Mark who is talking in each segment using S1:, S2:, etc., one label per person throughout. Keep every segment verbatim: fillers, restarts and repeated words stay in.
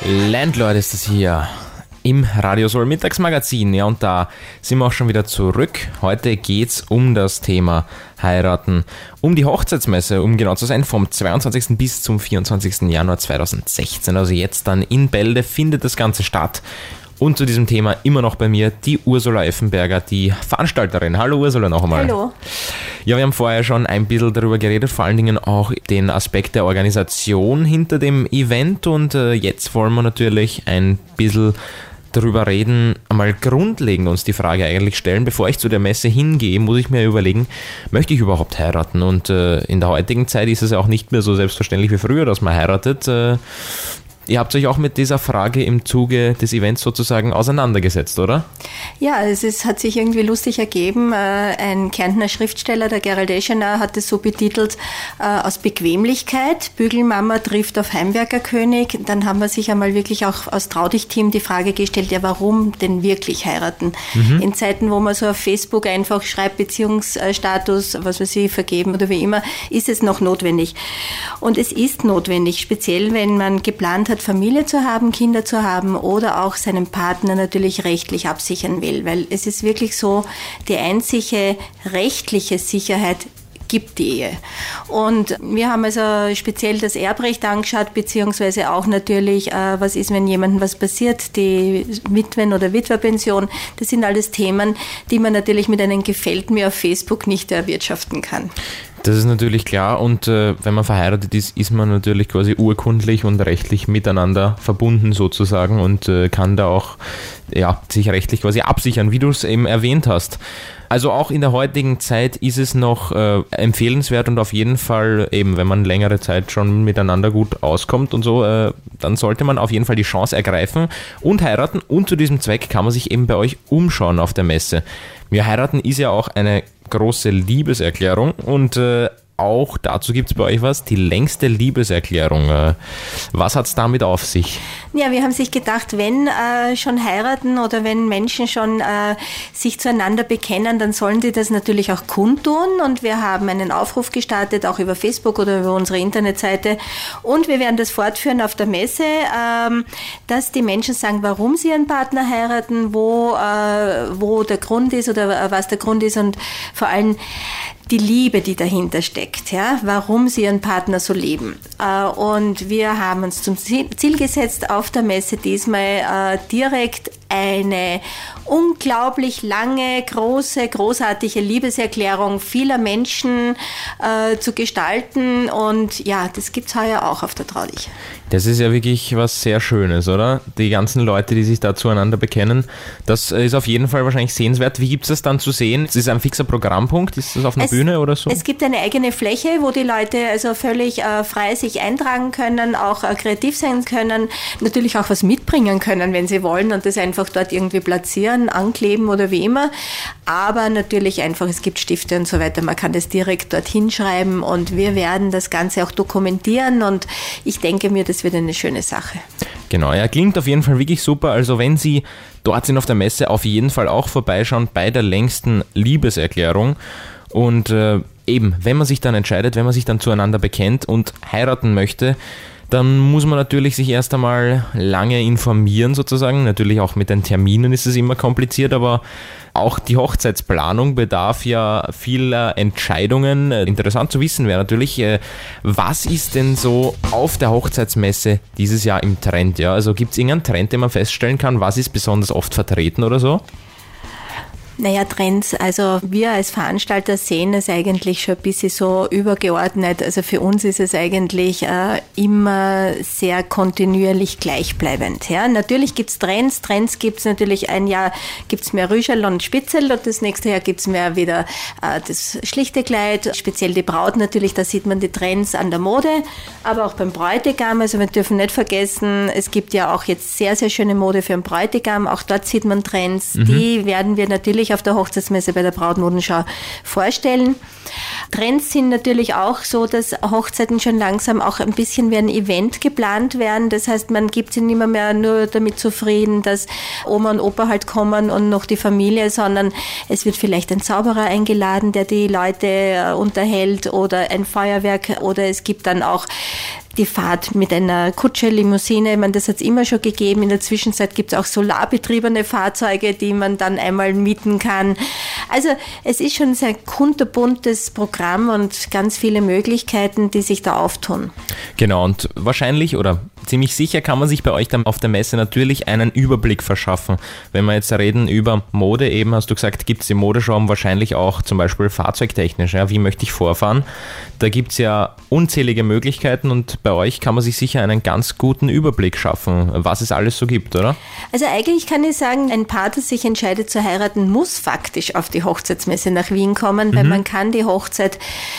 S1: Landlord ist es hier im Radio Soul Mittagsmagazin. Ja, und da sind wir auch schon wieder zurück. Heute geht's um das Thema Heiraten, um die Hochzeitsmesse, um genau zu sein, vom zweiundzwanzigsten bis zum vierundzwanzigsten Januar zweitausendsechzehn. Also jetzt dann in Bälde findet das Ganze statt. Und zu diesem Thema immer noch bei mir die Ursula Effenberger, die Veranstalterin. Hallo Ursula noch einmal.
S2: Hallo.
S1: Ja, wir haben vorher schon ein bisschen darüber geredet, vor allen Dingen auch den Aspekt der Organisation hinter dem Event. Und äh, jetzt wollen wir natürlich ein bisschen darüber reden, einmal grundlegend uns die Frage eigentlich stellen, bevor ich zu der Messe hingehe, muss ich mir überlegen, möchte ich überhaupt heiraten? Und äh, in der heutigen Zeit ist es ja auch nicht mehr so selbstverständlich wie früher, dass man heiratet. Äh, Ihr habt euch auch mit dieser Frage im Zuge des Events sozusagen auseinandergesetzt, oder?
S2: Ja, es ist, hat sich irgendwie lustig ergeben. Ein Kärntner Schriftsteller, der Gerald Eschener, hat es so betitelt, aus Bequemlichkeit, Bügelmama trifft auf Heimwerkerkönig. Dann haben wir sich einmal wirklich auch aus Trau-dich-Team die Frage gestellt, ja, warum denn wirklich heiraten? Mhm. In Zeiten, wo man so auf Facebook einfach schreibt, Beziehungsstatus, was weiß ich, vergeben oder wie immer, ist es noch notwendig. Und es ist notwendig, speziell wenn man geplant hat, Familie zu haben, Kinder zu haben oder auch seinen Partner natürlich rechtlich absichern will, weil es ist wirklich so, die einzige rechtliche Sicherheit gibt die Ehe. Und wir haben also speziell das Erbrecht angeschaut, beziehungsweise auch natürlich, äh, was ist, wenn jemandem was passiert, die Witwen- oder Witwerpension, das sind alles Themen, die man natürlich mit einem Gefällt mir auf Facebook nicht erwirtschaften kann.
S1: Das ist natürlich klar und äh, wenn man verheiratet ist, ist man natürlich quasi urkundlich und rechtlich miteinander verbunden sozusagen und äh, kann da auch ja, sich rechtlich quasi absichern, wie du es eben erwähnt hast. Also auch in der heutigen Zeit ist es noch äh, empfehlenswert und auf jeden Fall eben, wenn man längere Zeit schon miteinander gut auskommt und so, äh, dann sollte man auf jeden Fall die Chance ergreifen und heiraten und zu diesem Zweck kann man sich eben bei euch umschauen auf der Messe. Wir heiraten ist ja auch eine große Liebeserklärung und äh, auch dazu gibt es bei euch was, die längste Liebeserklärung. Äh, was hat es damit auf sich?
S2: Ja, wir haben sich gedacht, wenn äh, schon heiraten oder wenn Menschen schon äh, sich zueinander bekennen, dann sollen die das natürlich auch kundtun und wir haben einen Aufruf gestartet, auch über Facebook oder über unsere Internetseite und wir werden das fortführen auf der Messe, ähm, dass die Menschen sagen, warum sie ihren Partner heiraten, wo, äh, wo der Grund ist oder was der Grund ist und vor allem die Liebe, die dahinter steckt, ja, warum sie ihren Partner so lieben. Und wir haben uns zum Ziel gesetzt, auf der Messe diesmal direkt eine unglaublich lange, große, großartige Liebeserklärung vieler Menschen äh, zu gestalten. Und ja, das gibt's heuer auch auf der Trau-dich.
S1: Das ist ja wirklich was sehr Schönes, oder? Die ganzen Leute, die sich da zueinander bekennen, das ist auf jeden Fall wahrscheinlich sehenswert. Wie gibt es das dann zu sehen? Ist es ein fixer Programmpunkt? Ist das auf einer es, Bühne oder so?
S2: Es gibt eine eigene Fläche, wo die Leute also völlig äh, frei sich eintragen können, auch äh, kreativ sein können, natürlich auch was mitbringen können, wenn sie wollen und das einfach dort irgendwie platzieren, ankleben oder wie immer. Aber natürlich einfach, es gibt Stifte und so weiter, man kann das direkt dort hinschreiben und wir werden das Ganze auch dokumentieren und ich denke mir, das wird eine schöne Sache.
S1: Genau, ja, klingt auf jeden Fall wirklich super. Also wenn Sie dort sind auf der Messe, auf jeden Fall auch vorbeischauen bei der längsten Liebeserklärung. Und äh, eben, wenn man sich dann entscheidet, wenn man sich dann zueinander bekennt und heiraten möchte, dann muss man natürlich sich erst einmal lange informieren sozusagen. Natürlich auch mit den Terminen ist es immer kompliziert, aber auch die Hochzeitsplanung bedarf ja vieler Entscheidungen. Interessant zu wissen wäre natürlich, was ist denn so auf der Hochzeitsmesse dieses Jahr im Trend? Ja? Also gibt es irgendeinen Trend, den man feststellen kann? Was ist besonders oft vertreten oder so?
S2: Naja, Trends, also wir als Veranstalter sehen es eigentlich schon ein bisschen so übergeordnet. Also für uns ist es eigentlich äh, immer sehr kontinuierlich gleichbleibend. Ja, natürlich gibt's Trends. Trends gibt's natürlich, ein Jahr gibt's mehr Rüschel und Spitzel und das nächste Jahr gibt's mehr wieder äh, das schlichte Kleid, speziell die Braut natürlich, da sieht man die Trends an der Mode, aber auch beim Bräutigam. Also wir dürfen nicht vergessen, es gibt ja auch jetzt sehr, sehr schöne Mode für den Bräutigam. Auch dort sieht man Trends. Mhm. Die werden wir natürlich auf der Hochzeitsmesse bei der Brautmodenschau vorstellen. Trends sind natürlich auch so, dass Hochzeiten schon langsam auch ein bisschen wie ein Event geplant werden. Das heißt, man gibt sich nicht mehr, mehr nur damit zufrieden, dass Oma und Opa halt kommen und noch die Familie, sondern es wird vielleicht ein Zauberer eingeladen, der die Leute unterhält oder ein Feuerwerk oder es gibt dann auch die Fahrt mit einer Kutsche, Limousine, ich meine, das hat es immer schon gegeben. In der Zwischenzeit gibt es auch solarbetriebene Fahrzeuge, die man dann einmal mieten kann. Also es ist schon ein sehr kunterbuntes Programm und ganz viele Möglichkeiten, die sich da auftun.
S1: Genau, und wahrscheinlich oder ziemlich sicher kann man sich bei euch dann auf der Messe natürlich einen Überblick verschaffen. Wenn wir jetzt reden über Mode, eben hast du gesagt, gibt es im Modeschaum wahrscheinlich auch zum Beispiel fahrzeugtechnisch. Ja, wie möchte ich vorfahren? Da gibt es ja unzählige Möglichkeiten und bei euch kann man sich sicher einen ganz guten Überblick schaffen, was es alles so gibt, oder?
S2: Also eigentlich kann ich sagen, ein Paar, das sich entscheidet zu heiraten, muss faktisch auf die Hochzeitsmesse nach Wien kommen, weil mhm. man kann die Hochzeit,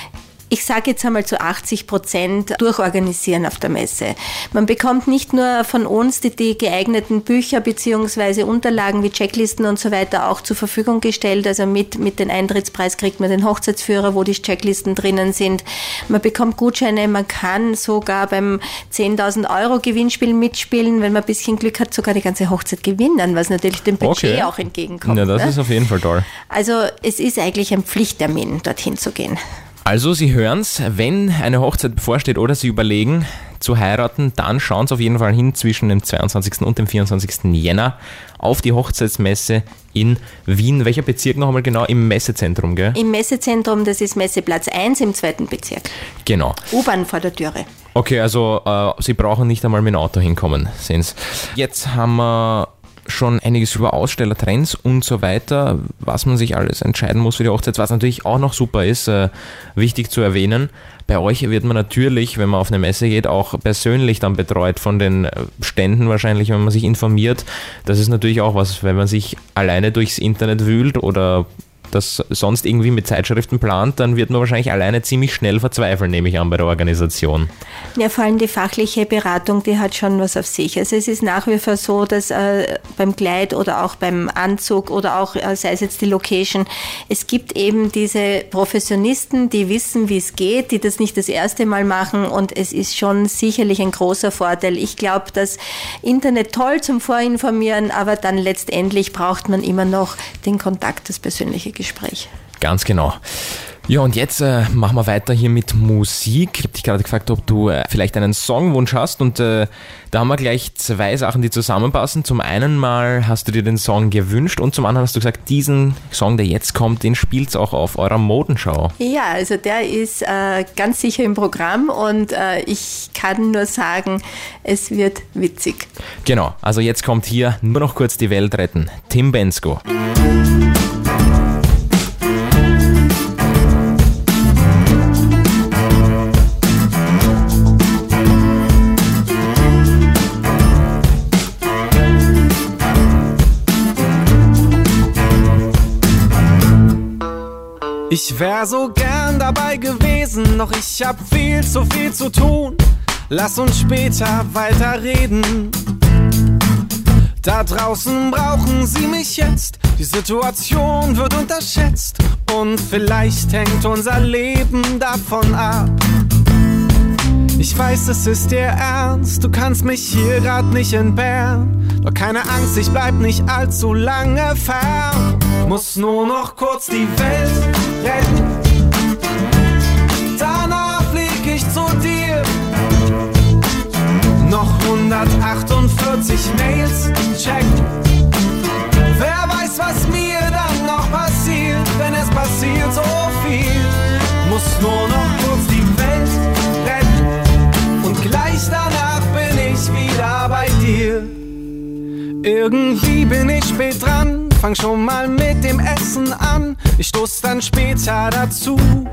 S2: ich sage jetzt einmal zu achtzig Prozent durchorganisieren auf der Messe. Man bekommt nicht nur von uns die, die geeigneten Bücher bzw. Unterlagen wie Checklisten und so weiter auch zur Verfügung gestellt. Also mit, mit dem Eintrittspreis kriegt man den Hochzeitsführer, wo die Checklisten drinnen sind. Man bekommt Gutscheine, man kann sogar beim zehntausend Euro Gewinnspiel mitspielen. Wenn man ein bisschen Glück hat, sogar die ganze Hochzeit gewinnen, was natürlich dem Budget okay. auch entgegenkommt.
S1: Ja, das ne? ist auf jeden Fall toll.
S2: Also es ist eigentlich ein Pflichttermin, dorthin zu gehen.
S1: Also Sie hören's, wenn eine Hochzeit bevorsteht oder Sie überlegen zu heiraten, dann schauen Sie auf jeden Fall hin zwischen dem zweiundzwanzigsten und dem vierundzwanzigsten Jänner auf die Hochzeitsmesse in Wien. Welcher Bezirk noch einmal genau? Im Messezentrum, gell?
S2: Im Messezentrum, das ist Messeplatz eins im zweiten Bezirk.
S1: Genau.
S2: U-Bahn vor der Türe.
S1: Okay, also äh, Sie brauchen nicht einmal mit dem Auto hinkommen, sehen Sie. Jetzt haben wir schon einiges über Aussteller, Trends und so weiter, was man sich alles entscheiden muss für die Hochzeit, was natürlich auch noch super ist, äh, wichtig zu erwähnen. Bei euch wird man natürlich, wenn man auf eine Messe geht, auch persönlich dann betreut von den Ständen wahrscheinlich, wenn man sich informiert. Das ist natürlich auch was, wenn man sich alleine durchs Internet wühlt oder das sonst irgendwie mit Zeitschriften plant, dann wird man wahrscheinlich alleine ziemlich schnell verzweifeln, nehme ich an, bei der Organisation.
S2: Ja, vor allem die fachliche Beratung, die hat schon was auf sich. Also es ist nach wie vor so, dass äh, beim Kleid oder auch beim Anzug oder auch, äh, sei es jetzt die Location, es gibt eben diese Professionisten, die wissen, wie es geht, die das nicht das erste Mal machen und es ist schon sicherlich ein großer Vorteil. Ich glaube, das Internet toll zum Vorinformieren, aber dann letztendlich braucht man immer noch den Kontakt, das persönliche Gespräch.
S1: Ganz genau. Ja, und jetzt äh, machen wir weiter hier mit Musik. Ich habe dich gerade gefragt, ob du äh, vielleicht einen Songwunsch hast und äh, da haben wir gleich zwei Sachen, die zusammenpassen. Zum einen mal hast du dir den Song gewünscht und zum anderen hast du gesagt, diesen Song, der jetzt kommt, den spielt's auch auf eurer Modenschau.
S2: Ja, also der ist äh, ganz sicher im Programm und äh, ich kann nur sagen, es wird witzig.
S1: Genau, also jetzt kommt hier nur noch kurz die Welt retten. Tim Bendzko.
S3: Ich wär so gern dabei gewesen, doch ich hab viel zu viel zu tun. Lass uns später weiterreden. Da draußen brauchen sie mich jetzt, die Situation wird unterschätzt und vielleicht hängt unser Leben davon ab. Ich weiß, es ist dir ernst, du kannst mich hier grad nicht entbehren. Doch keine Angst, ich bleib nicht allzu lange fern. Muss nur noch kurz die Welt retten. Danach flieg ich zu dir. Noch hundertachtundvierzig Mails checken. Wer weiß, was mir dann noch passiert, wenn es passiert so viel. Muss nur noch kurz die Welt retten. Und gleich danach bin ich wieder bei dir. Irgendwie bin ich spät dran, fang schon mal mit dem Essen an. Ich stoß dann später dazu.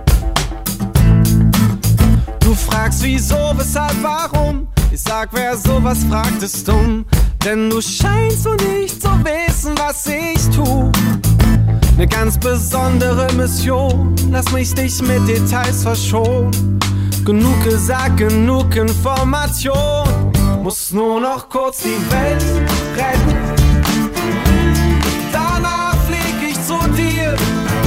S3: Du fragst wieso, weshalb, warum? Ich sag, wer sowas fragt, ist dumm. Denn du scheinst so nicht zu wissen, was ich tu. Ne ganz besondere Mission, lass mich dich mit Details verschonen. Genug gesagt, genug Information. Muss nur noch kurz die Welt retten. Danach flieg ich zu dir.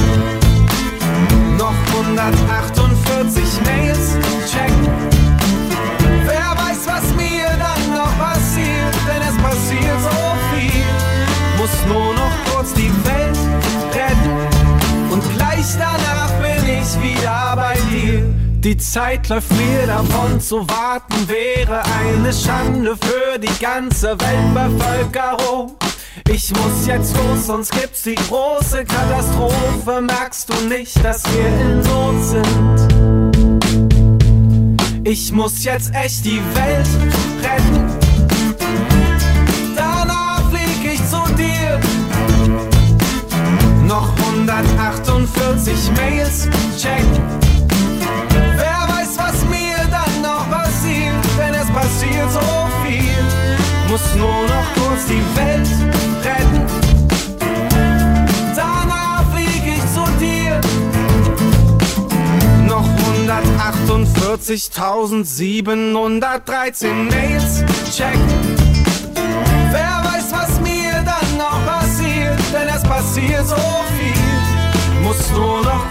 S3: Noch hundertachtundvierzig Mails checken. Wer weiß, was mir dann noch passiert, denn es passiert so viel. Muss nur noch kurz die Welt retten. Und gleich danach bin ich wieder bei dir. Die Zeit läuft mir davon, zu warten wäre eine Schande für die ganze Weltbevölkerung. Ich muss jetzt los, sonst gibt's die große Katastrophe. Merkst du nicht, dass wir in Not sind? Ich muss jetzt echt die Welt retten. Danach flieg ich zu dir. Noch hundertachtundvierzig Mails checken. Wer weiß, was mir dann noch passiert, denn es passiert so viel. Muss nur noch kurz die Welt retten. Danach flieg ich zu dir. Noch hundertachtundvierzigtausendsiebenhundertdreizehn Mails checken. Wer weiß, was mir dann noch passiert, denn es passiert so viel. Muss nur noch